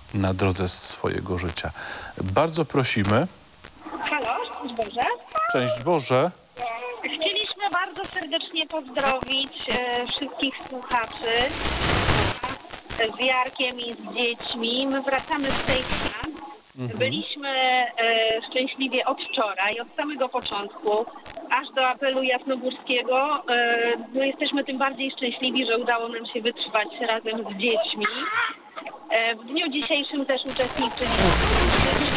na drodze swojego życia. Bardzo prosimy. Halo, szczęść Boże. Szczęść Boże. Chcieliśmy bardzo serdecznie pozdrowić wszystkich słuchaczy z Jarkiem i z dziećmi. My wracamy z tej chwili. Byliśmy szczęśliwie od wczoraj, od samego początku, aż do apelu jasnogórskiego. No jesteśmy tym bardziej szczęśliwi, że udało nam się wytrwać razem z dziećmi. W dniu dzisiejszym też uczestniczyliśmy